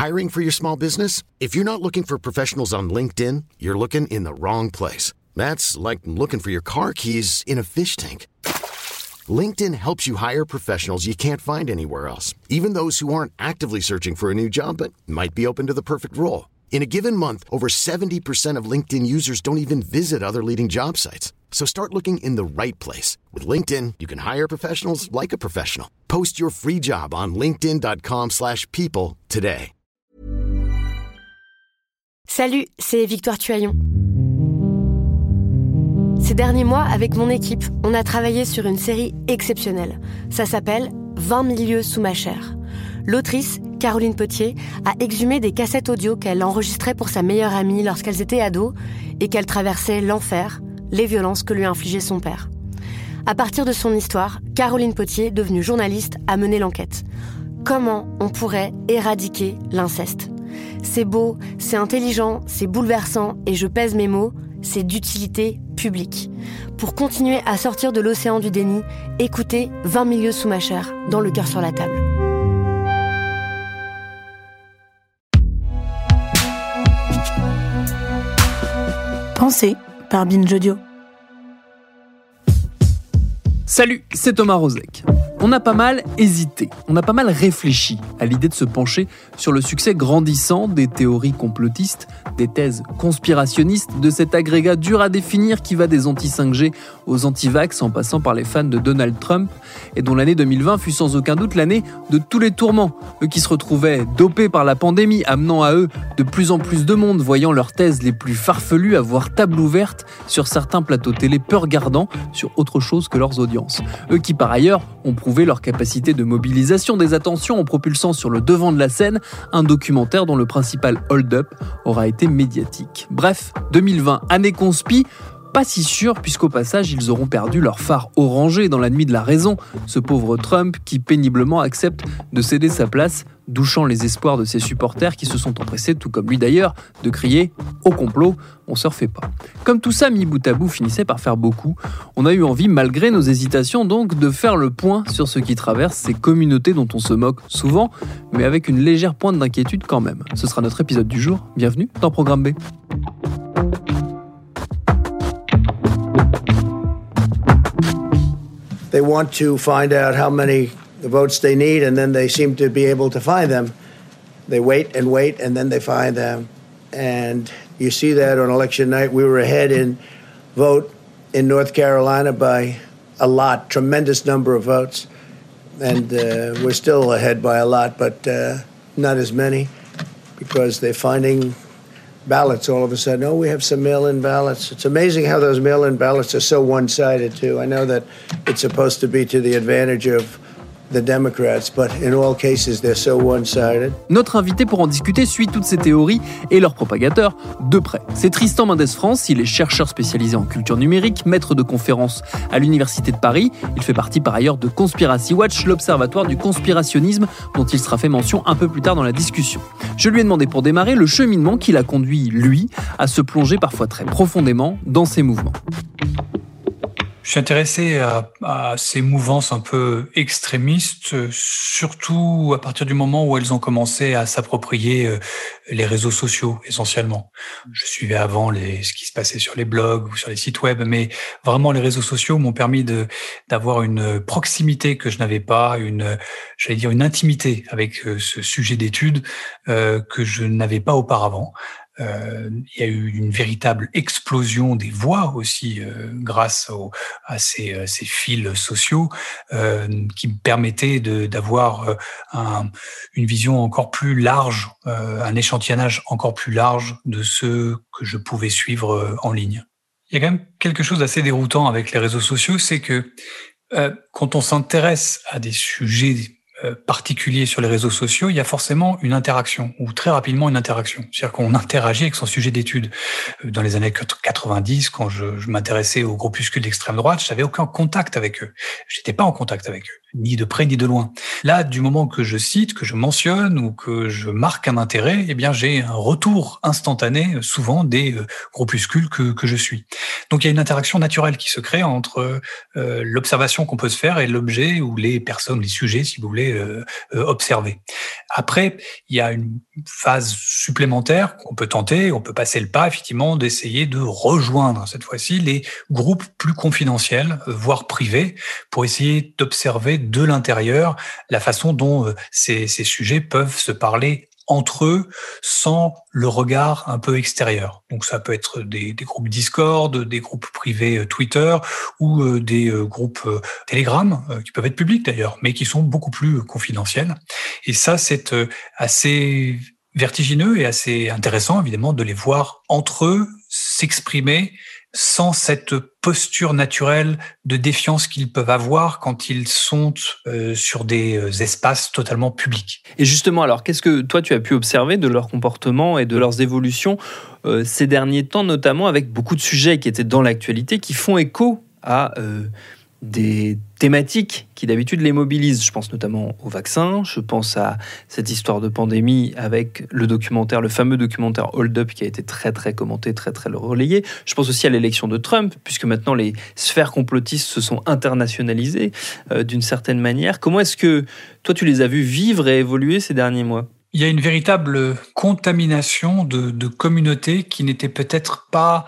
Hiring for your small business? If you're not looking for professionals on LinkedIn, you're looking in the wrong place. That's like looking for your car keys in a fish tank. LinkedIn helps you hire professionals you can't find anywhere else, even those who aren't actively searching for a new job but might be open to the perfect role. In a given month, over 70% of LinkedIn users don't even visit other leading job sites. So start looking in the right place. With LinkedIn, you can hire professionals like a professional. Post your free job on linkedin.com/people today. Salut, c'est Victoire Tuaillon. Ces derniers mois, avec mon équipe, on a travaillé sur une série exceptionnelle. Ça s'appelle « 20 000 lieues sous ma chair ». L'autrice, Caroline Potier, a exhumé des cassettes audio qu'elle enregistrait pour sa meilleure amie lorsqu'elles étaient ados et qu'elle traversait l'enfer, les violences que lui infligeait son père. À partir de son histoire, Caroline Potier, devenue journaliste, a mené l'enquête. Comment on pourrait éradiquer l'inceste ? C'est beau, c'est intelligent, c'est bouleversant et je pèse mes mots, c'est d'utilité publique. Pour continuer à sortir de l'océan du déni, écoutez 20 000 lieues sous ma chair, dans Le cœur sur la table. Pensée par Binge Audio. Salut, c'est Thomas Rozek. On a pas mal hésité, on a pas mal réfléchi à l'idée de se pencher sur le succès grandissant des théories complotistes, des thèses conspirationnistes, de cet agrégat dur à définir qui va des anti-5G aux anti-vax en passant par les fans de Donald Trump et dont l'année 2020 fut sans aucun doute l'année de tous les tourments. Eux qui se retrouvaient dopés par la pandémie, amenant à eux de plus en plus de monde, voyant leurs thèses les plus farfelues avoir table ouverte sur certains plateaux télé peu regardants sur autre chose que leurs audiences. Eux qui par ailleurs ont prouvé leur capacité de mobilisation des attentions en propulsant sur le devant de la scène un documentaire dont le principal hold-up aura été médiatique. Bref, 2020, année conspi, pas si sûr puisqu'au passage ils auront perdu leur phare orangé dans la nuit de la raison, ce pauvre Trump qui péniblement accepte de céder sa place, douchant les espoirs de ses supporters qui se sont empressés, tout comme lui d'ailleurs, de crier « au complot, on se refait pas ». Comme tout ça mis bout à bout finissait par faire beaucoup, on a eu envie, malgré nos hésitations donc, de faire le point sur ce qui traverse ces communautés dont on se moque souvent, mais avec une légère pointe d'inquiétude quand même. Ce sera notre épisode du jour, bienvenue dans Programme B. They want to find out how many votes they need, and then they seem to be able to find them. They wait, and then they find them. And you see that on election night. We were ahead in vote in North Carolina by a lot, tremendous number of votes. And we're still ahead by a lot, but not as many, because they're finding ballots all of a sudden. Oh, we have some mail-in ballots. It's amazing how those mail-in ballots are so one-sided, too. I know that it's supposed to be to the advantage of the Democrats, but in all cases, they're so one-sided. Notre invité pour en discuter suit toutes ces théories et leurs propagateurs de près. C'est Tristan Mendès France, il est chercheur spécialisé en culture numérique, maître de conférences à l'Université de Paris. Il fait partie par ailleurs de Conspiracy Watch, l'observatoire du conspirationnisme dont il sera fait mention un peu plus tard dans la discussion. Je lui ai demandé pour démarrer le cheminement qui l'a conduit, lui, à se plonger parfois très profondément dans ces mouvements. Je suis intéressé à ces mouvances un peu extrémistes, surtout à partir du moment où elles ont commencé à s'approprier les réseaux sociaux, essentiellement. Je suivais avant ce qui se passait sur les blogs ou sur les sites web, mais vraiment les réseaux sociaux m'ont permis d'avoir une proximité que je n'avais pas, une intimité avec ce sujet d'étude que je n'avais pas auparavant. Il y a eu une véritable explosion des voix aussi grâce à ces fils sociaux qui me permettaient d'avoir une vision encore plus large, un échantillonnage encore plus large de ce que je pouvais suivre en ligne. Il y a quand même quelque chose d'assez déroutant avec les réseaux sociaux, c'est que quand on s'intéresse à des sujets particulier sur les réseaux sociaux, il y a forcément une interaction, ou très rapidement une interaction. C'est-à-dire qu'on interagit avec son sujet d'étude. Dans les années 90, quand je m'intéressais aux groupuscules d'extrême droite, je n'avais aucun contact avec eux. Je n'étais pas en contact avec eux. ni de près ni de loin. Là, du moment que je cite, que je mentionne ou que je marque un intérêt, eh bien, j'ai un retour instantané, souvent des groupuscules que je suis. Donc, il y a une interaction naturelle qui se crée entre l'observation qu'on peut se faire et l'objet ou les personnes, les sujets, si vous voulez, observer. Après, il y a une phase supplémentaire qu'on peut tenter, on peut passer le pas, effectivement, d'essayer de rejoindre, cette fois-ci, les groupes plus confidentiels, voire privés, pour essayer d'observer de l'intérieur la façon dont ces sujets peuvent se parler entre eux sans le regard un peu extérieur. Donc ça peut être des groupes Discord, des groupes privés Twitter ou des groupes Telegram, qui peuvent être publics d'ailleurs, mais qui sont beaucoup plus confidentiels. Et ça, c'est assez vertigineux et assez intéressant, évidemment, de les voir entre eux s'exprimer sans cette posture naturelle de défiance qu'ils peuvent avoir quand ils sont sur des espaces totalement publics. Et justement, alors, qu'est-ce que toi, tu as pu observer de leur comportement et de leurs évolutions ces derniers temps, notamment avec beaucoup de sujets qui étaient dans l'actualité, qui font écho à des thématiques qui d'habitude les mobilisent. Je pense notamment au vaccin, je pense à cette histoire de pandémie avec le fameux documentaire Hold Up qui a été très très commenté, très très relayé. Je pense aussi à l'élection de Trump, puisque maintenant les sphères complotistes se sont internationalisées d'une certaine manière. Comment est-ce que toi tu les as vus vivre et évoluer ces derniers mois ? Il y a une véritable contamination de communautés qui n'étaient peut-être pas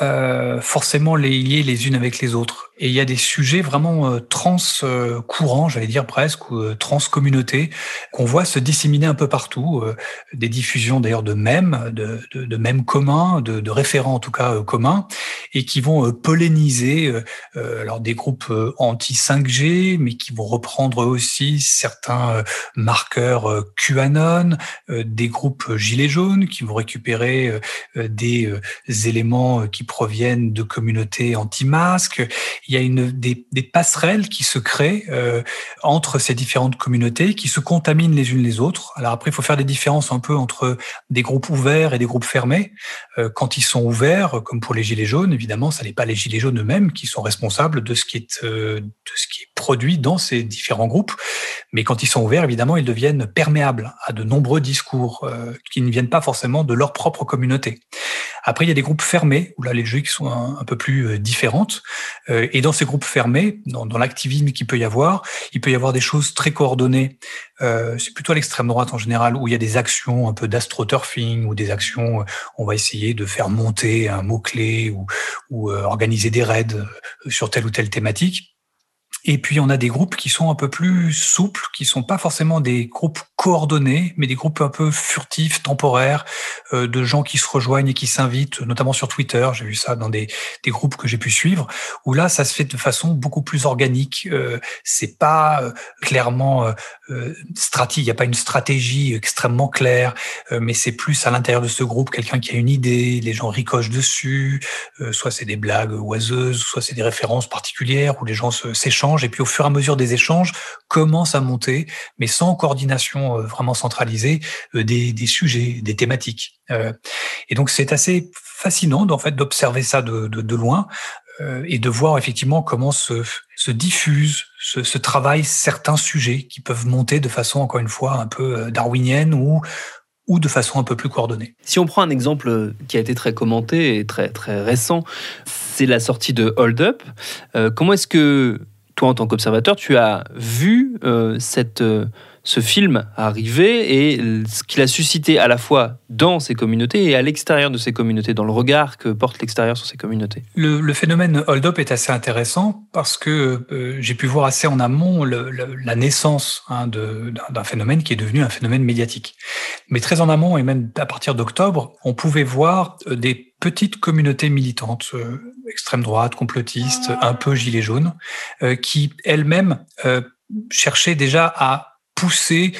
forcément liées les unes avec les autres. Et il y a des sujets vraiment trans-courants, j'allais dire presque, ou trans-communautés, qu'on voit se disséminer un peu partout. Des diffusions d'ailleurs de mèmes, de mèmes communs, de référents en tout cas communs, et qui vont polliniser alors des groupes anti-5G, mais qui vont reprendre aussi certains marqueurs QAnon, des groupes gilets jaunes, qui vont récupérer des éléments qui proviennent de communautés anti-masques. Il y a des passerelles qui se créent entre ces différentes communautés, qui se contaminent les unes les autres. Alors après, il faut faire des différences un peu entre des groupes ouverts et des groupes fermés. Quand ils sont ouverts, comme pour les gilets jaunes, évidemment, ça n'est pas les gilets jaunes eux-mêmes qui sont responsables de ce qui est produit dans ces différents groupes. Mais quand ils sont ouverts, évidemment, ils deviennent perméables à de nombreux discours qui ne viennent pas forcément de leur propre communauté. Après, il y a des groupes fermés, où là, les logiques sont un peu plus différentes. Et dans ces groupes fermés, dans l'activisme qu'il peut y avoir, il peut y avoir des choses très coordonnées. C'est plutôt à l'extrême droite en général, où il y a des actions un peu d'astroturfing, ou des actions, on va essayer de faire monter un mot-clé, ou organiser des raids sur telle ou telle thématique. Et puis, on a des groupes qui sont un peu plus souples, qui sont pas forcément des groupes coordonnés, mais des groupes un peu furtifs, temporaires, de gens qui se rejoignent et qui s'invitent, notamment sur Twitter. J'ai vu ça dans des groupes que j'ai pu suivre, où là, ça se fait de façon beaucoup plus organique. C'est pas clairement il n'y a pas une stratégie extrêmement claire, mais c'est plus à l'intérieur de ce groupe quelqu'un qui a une idée, les gens ricochent dessus, soit c'est des blagues oiseuses, soit c'est des références particulières où les gens s'échangent, et puis au fur et à mesure des échanges, commencent à monter, mais sans coordination vraiment centralisée, des sujets, des thématiques. Et donc c'est assez fascinant en fait d'observer ça de loin. Et de voir effectivement comment se diffusent, se travaillent certains sujets qui peuvent monter de façon, encore une fois, un peu darwinienne ou de façon un peu plus coordonnée. Si on prend un exemple qui a été très commenté et très, très récent, c'est la sortie de Hold Up. Comment est-ce que, toi, en tant qu'observateur, tu as vu ce film arriver et ce qu'il a suscité à la fois dans ces communautés et à l'extérieur de ces communautés, dans le regard que porte l'extérieur sur ces communautés? Le phénomène Hold Up est assez intéressant parce que j'ai pu voir assez en amont la naissance d'un phénomène qui est devenu un phénomène médiatique. Mais très en amont, et même à partir d'octobre, on pouvait voir des petites communautés militantes, extrême droite, complotistes, un peu gilets jaunes, qui elles-mêmes cherchaient déjà à pousser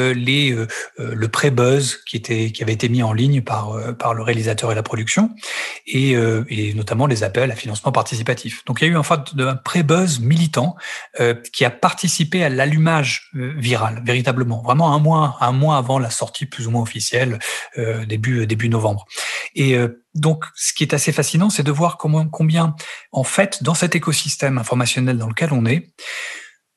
le pré-buzz qui avait été mis en ligne par le réalisateur et la production, et notamment les appels à financement participatif. Donc il y a eu un pré-buzz militant qui a participé à l'allumage viral, véritablement, vraiment un mois avant la sortie plus ou moins officielle, début novembre. Et donc, ce qui est assez fascinant, c'est de voir combien, en fait, dans cet écosystème informationnel dans lequel on est,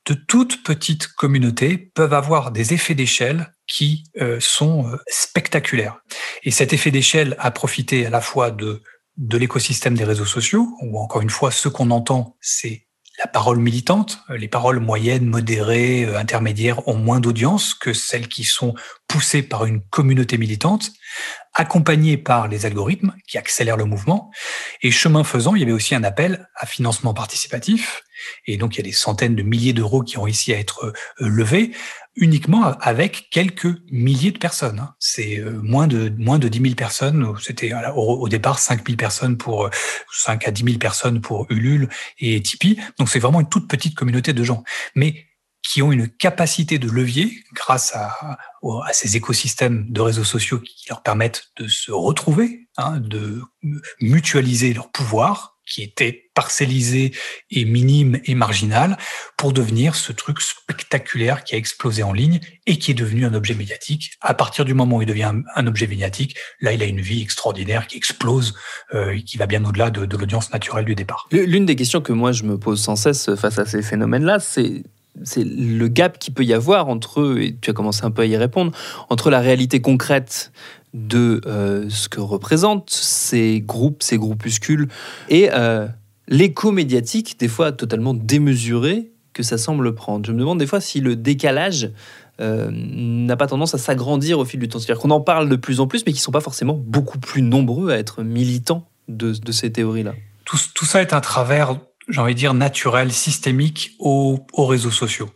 de toutes petites communautés peuvent avoir des effets d'échelle qui sont spectaculaires. Et cet effet d'échelle a profité à la fois de l'écosystème des réseaux sociaux, où encore une fois, ce qu'on entend, c'est la parole militante. Les paroles moyennes, modérées, intermédiaires ont moins d'audience que celles qui sont poussées par une communauté militante, accompagnées par les algorithmes qui accélèrent le mouvement. Et chemin faisant, il y avait aussi un appel à financement participatif. Et donc, il y a des centaines de milliers d'euros qui ont réussi à être levés, uniquement avec quelques milliers de personnes. C'est moins de 10 000 personnes. C'était au départ 5 000 personnes 5 à 10 000 personnes pour Ulule et Tipeee. Donc, c'est vraiment une toute petite communauté de gens. Mais qui ont une capacité de levier grâce à ces écosystèmes de réseaux sociaux qui leur permettent de se retrouver, de mutualiser leur pouvoir, qui était parcellisé et minime et marginal, pour devenir ce truc spectaculaire qui a explosé en ligne et qui est devenu un objet médiatique. À partir du moment où il devient un objet médiatique, là, il a une vie extraordinaire qui explose, qui va bien au-delà de l'audience naturelle du départ. L'une des questions que moi je me pose sans cesse face à ces phénomènes-là, c'est le gap qu'il peut y avoir entre, et tu as commencé un peu à y répondre, entre la réalité concrète de ce que représentent ces groupes, ces groupuscules, et l'écho médiatique, des fois totalement démesuré, que ça semble prendre. Je me demande des fois si le décalage n'a pas tendance à s'agrandir au fil du temps. C'est-à-dire qu'on en parle de plus en plus, mais qui ne sont pas forcément beaucoup plus nombreux à être militants de ces théories-là. Tout ça est un travers, j'ai envie de dire, naturel, systémique aux réseaux sociaux.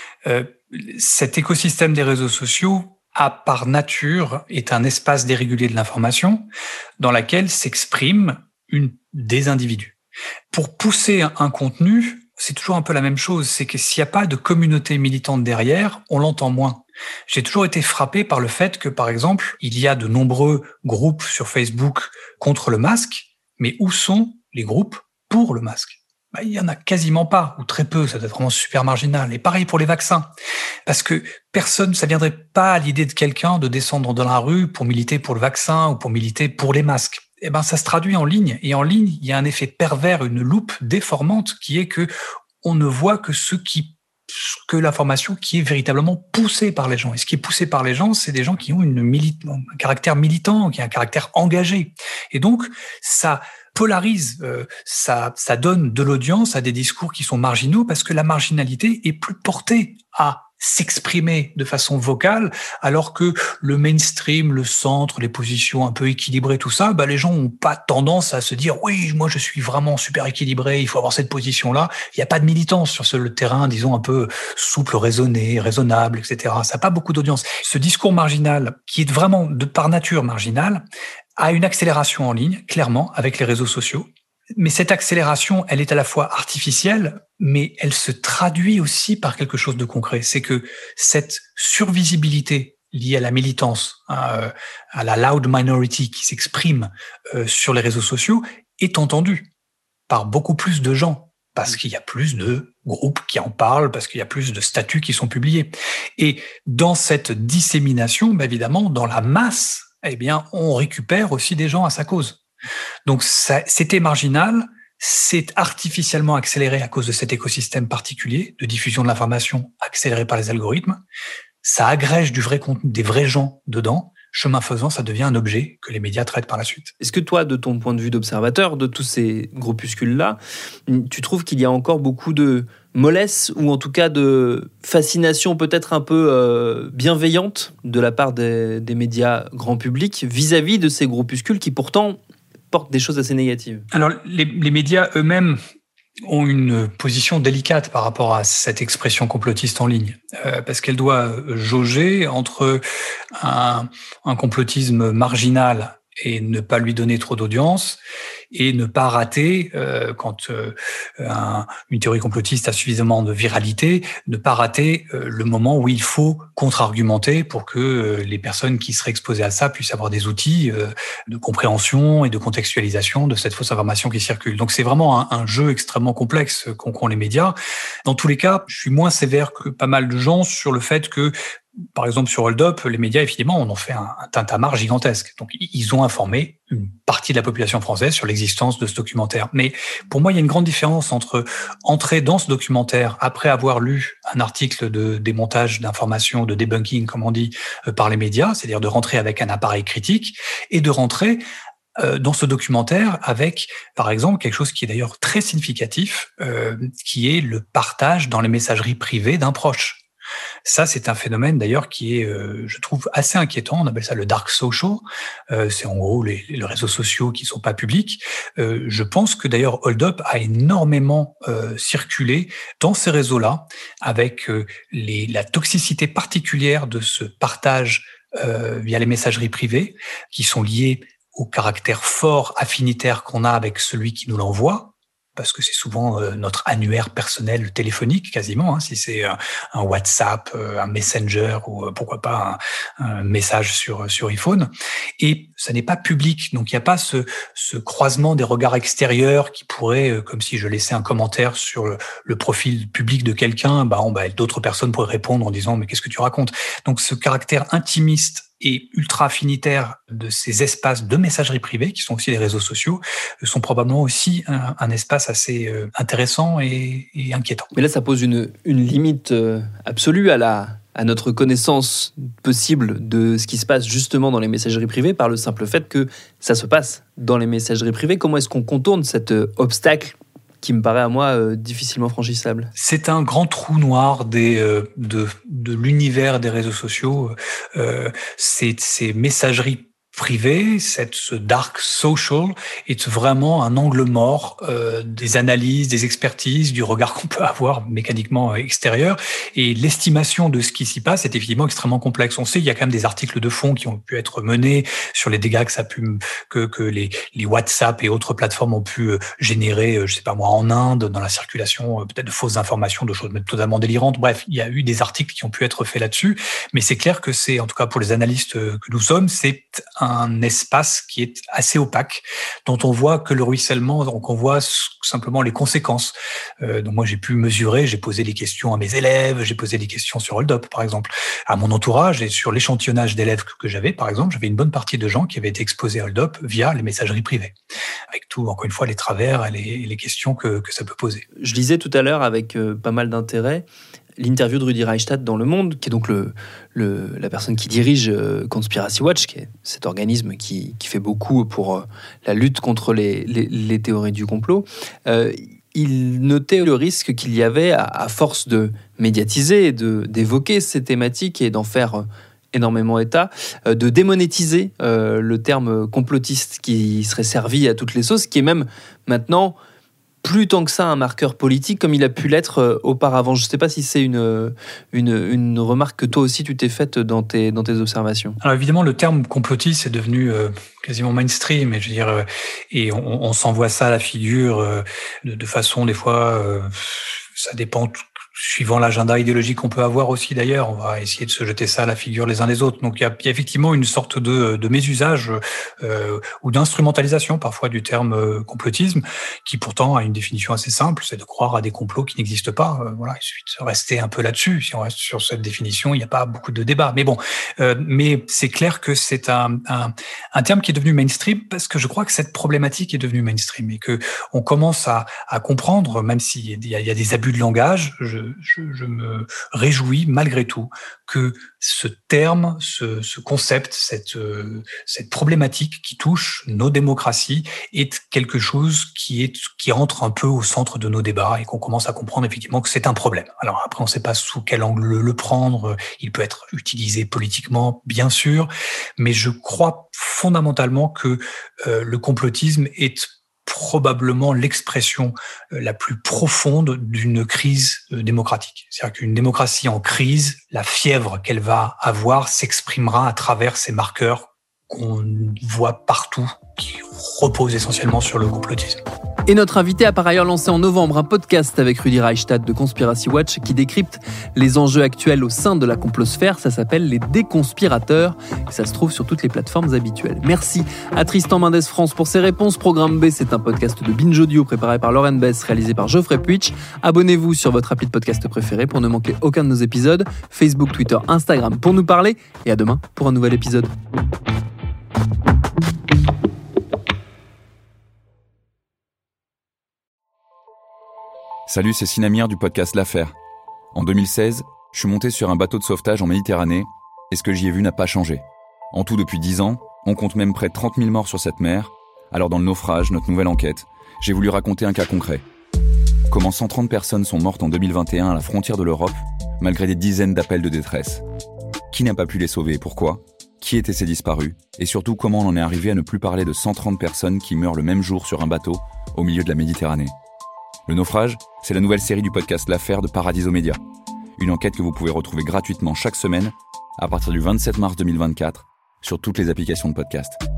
Cet écosystème des réseaux sociaux, par nature, est un espace dérégulé de l'information dans laquelle s'expriment des individus. Pour pousser un contenu, c'est toujours un peu la même chose. C'est que s'il n'y a pas de communauté militante derrière, on l'entend moins. J'ai toujours été frappé par le fait que, par exemple, il y a de nombreux groupes sur Facebook contre le masque, mais où sont les groupes pour le masque ? Il y en a quasiment pas, ou très peu, ça doit être vraiment super marginal. Et pareil pour les vaccins. Parce que personne, ça viendrait pas à l'idée de quelqu'un de descendre dans la rue pour militer pour le vaccin ou pour militer pour les masques. Eh ben, ça se traduit en ligne. Et en ligne, il y a un effet pervers, une loupe déformante qui est que on ne voit que l'information qui est véritablement poussée par les gens. Et ce qui est poussé par les gens, c'est des gens qui ont un caractère militant, qui a un caractère engagé. Et donc, ça polarise, ça donne de l'audience à des discours qui sont marginaux parce que la marginalité est plus portée à s'exprimer de façon vocale, alors que le mainstream, le centre, les positions un peu équilibrées, tout ça, les gens ont pas tendance à se dire oui, moi je suis vraiment super équilibré, il faut avoir cette position-là. Il n'y a pas de militance sur ce terrain, disons un peu souple, raisonnable, etc. Ça n'a pas beaucoup d'audience. Ce discours marginal, qui est vraiment par nature marginal, a une accélération en ligne, clairement, avec les réseaux sociaux. Mais cette accélération, elle est à la fois artificielle, mais elle se traduit aussi par quelque chose de concret. C'est que cette survisibilité liée à la militance, à la loud minority qui s'exprime sur les réseaux sociaux, est entendue par beaucoup plus de gens, parce qu'il y a plus de groupes qui en parlent, parce qu'il y a plus de statuts qui sont publiés. Et dans cette dissémination, évidemment, dans la masse, on récupère aussi des gens à sa cause. Donc, c'était marginal, c'est artificiellement accéléré à cause de cet écosystème particulier de diffusion de l'information accéléré par les algorithmes. Ça agrège du vrai contenu, des vrais gens dedans. Chemin faisant, ça devient un objet que les médias traitent par la suite. Est-ce que toi, de ton point de vue d'observateur de tous ces groupuscules-là, tu trouves qu'il y a encore beaucoup de mollesse ou en tout cas de fascination peut-être un peu bienveillante de la part des médias grand public vis-à-vis de ces groupuscules qui pourtant portent des choses assez négatives? Alors, les médias eux-mêmes ont une position délicate par rapport à cette expression complotiste en ligne, parce qu'elle doit jauger entre un complotisme marginal et ne pas lui donner trop d'audience, et ne pas rater, quand une théorie complotiste a suffisamment de viralité, ne pas rater le moment où il faut contre-argumenter pour que les personnes qui seraient exposées à ça puissent avoir des outils de compréhension et de contextualisation de cette fausse information qui circule. Donc c'est vraiment un jeu extrêmement complexe qu'ont les médias. Dans tous les cas, je suis moins sévère que pas mal de gens sur le fait que par exemple, sur Hold Up, les médias, évidemment, en ont fait un tintamarre gigantesque. Donc, ils ont informé une partie de la population française sur l'existence de ce documentaire. Mais pour moi, il y a une grande différence entre entrer dans ce documentaire après avoir lu un article de démontage d'informations, de debunking, comme on dit, par les médias, c'est-à-dire de rentrer avec un appareil critique, et de rentrer dans ce documentaire avec, par exemple, quelque chose qui est d'ailleurs très significatif, qui est le partage dans les messageries privées d'un proche. Ça, c'est un phénomène d'ailleurs qui est, je trouve, assez inquiétant. On appelle ça le dark social. C'est en gros les réseaux sociaux qui sont pas publics. Je pense que d'ailleurs Hold Up a énormément circulé dans ces réseaux-là, avec la toxicité particulière de ce partage via les messageries privées, qui sont liées au caractère fort affinitaire qu'on a avec celui qui nous l'envoie, parce que c'est souvent notre annuaire personnel téléphonique quasiment, si c'est un WhatsApp, un Messenger ou pourquoi pas un message sur iPhone. Et ça n'est pas public, donc il n'y a pas ce croisement des regards extérieurs qui pourrait, comme si je laissais un commentaire sur le profil public de quelqu'un, d'autres personnes pourraient répondre en disant « mais qu'est-ce que tu racontes ?» Donc ce caractère intimiste et ultra affinitaire de ces espaces de messagerie privée, qui sont aussi les réseaux sociaux, sont probablement aussi un espace assez intéressant et inquiétant. Mais là, ça pose une limite absolue à notre connaissance possible de ce qui se passe justement dans les messageries privées par le simple fait que ça se passe dans les messageries privées. Comment est-ce qu'on contourne cet obstacle qui me paraît à moi difficilement franchissable? C'est un grand trou noir de l'univers des réseaux sociaux. Ces messageries privées, ce dark social est vraiment un angle mort des analyses, des expertises, du regard qu'on peut avoir mécaniquement extérieur. Et l'estimation de ce qui s'y passe est évidemment extrêmement complexe. On sait, il y a quand même des articles de fond qui ont pu être menés sur les dégâts que les WhatsApp et autres plateformes ont pu générer, je sais pas moi, en Inde, dans la circulation peut-être de fausses informations, de choses totalement délirantes. Bref, il y a eu des articles qui ont pu être faits là-dessus. Mais c'est clair que c'est, en tout cas pour les analystes que nous sommes, c'est un espace qui est assez opaque, dont on voit que le ruissellement, donc on voit simplement les conséquences. Donc moi j'ai pu mesurer, j'ai posé des questions à mes élèves, j'ai posé des questions sur Hold Up par exemple, à mon entourage, et sur l'échantillonnage d'élèves que j'avais par exemple, j'avais une bonne partie de gens qui avaient été exposés à Hold Up via les messageries privées, avec tout, encore une fois, les travers et les questions que ça peut poser. Je lisais tout à l'heure avec pas mal d'intérêt l'interview de Rudi Reichstadt dans Le Monde, qui est donc la personne qui dirige Conspiracy Watch, qui est cet organisme qui fait beaucoup pour la lutte contre les théories du complot. Il notait le risque qu'il y avait, à force de médiatiser, d'évoquer ces thématiques et d'en faire énormément état, de démonétiser le terme complotiste qui serait servi à toutes les sauces, qui est même maintenant plus tant que ça un marqueur politique comme il a pu l'être auparavant. Je ne sais pas si c'est une remarque que toi aussi tu t'es faite dans tes observations. Alors évidemment, le terme complotiste est devenu quasiment mainstream, et je veux dire, et on s'envoie ça à la figure de façon des fois, ça dépend suivant l'agenda idéologique qu'on peut avoir aussi d'ailleurs. On va essayer de se jeter ça à la figure les uns les autres. Donc il y a effectivement une sorte de mésusage ou d'instrumentalisation parfois du terme complotisme, qui pourtant a une définition assez simple, c'est de croire à des complots qui n'existent pas. Voilà, il suffit de rester un peu là-dessus. Si on reste sur cette définition, il n'y a pas beaucoup de débat. Mais bon, mais c'est clair que c'est un terme qui est devenu mainstream, parce que je crois que cette problématique est devenue mainstream et que on commence à comprendre, même s'il y a des abus de langage, je me réjouis malgré tout que ce terme, ce concept, cette problématique qui touche nos démocraties est quelque chose qui entre un peu au centre de nos débats, et qu'on commence à comprendre effectivement que c'est un problème. Alors après, on ne sait pas sous quel angle le prendre. Il peut être utilisé politiquement, bien sûr, mais je crois fondamentalement que le complotisme est probablement l'expression la plus profonde d'une crise démocratique. C'est-à-dire qu'une démocratie en crise, la fièvre qu'elle va avoir s'exprimera à travers ces marqueurs qu'on voit partout, qui reposent essentiellement sur le complotisme. Et notre invité a par ailleurs lancé en novembre un podcast avec Rudi Reichstadt de Conspiracy Watch qui décrypte les enjeux actuels au sein de la complosphère. Ça s'appelle Les Déconspirateurs et ça se trouve sur toutes les plateformes habituelles. Merci à Tristan Mendes France pour ses réponses. Programme B, c'est un podcast de Binge Audio préparé par Lauren Bess, réalisé par Geoffrey Puitch. Abonnez-vous sur votre appli de podcast préféré pour ne manquer aucun de nos épisodes. Facebook, Twitter, Instagram pour nous parler. Et à demain pour un nouvel épisode. Salut, c'est Sinamir du podcast L'Affaire. En 2016, je suis monté sur un bateau de sauvetage en Méditerranée et ce que j'y ai vu n'a pas changé. En tout, depuis 10 ans, on compte même près de 30 000 morts sur cette mer. Alors dans le naufrage, notre nouvelle enquête, j'ai voulu raconter un cas concret. Comment 130 personnes sont mortes en 2021 à la frontière de l'Europe, malgré des dizaines d'appels de détresse. Qui n'a pas pu les sauver et pourquoi ? Qui étaient ces disparus ? Et surtout, comment on en est arrivé à ne plus parler de 130 personnes qui meurent le même jour sur un bateau au milieu de la Méditerranée ? Le naufrage, c'est la nouvelle série du podcast L'Affaire de Paradiso Media. Une enquête que vous pouvez retrouver gratuitement chaque semaine à partir du 27 mars 2024 sur toutes les applications de podcast.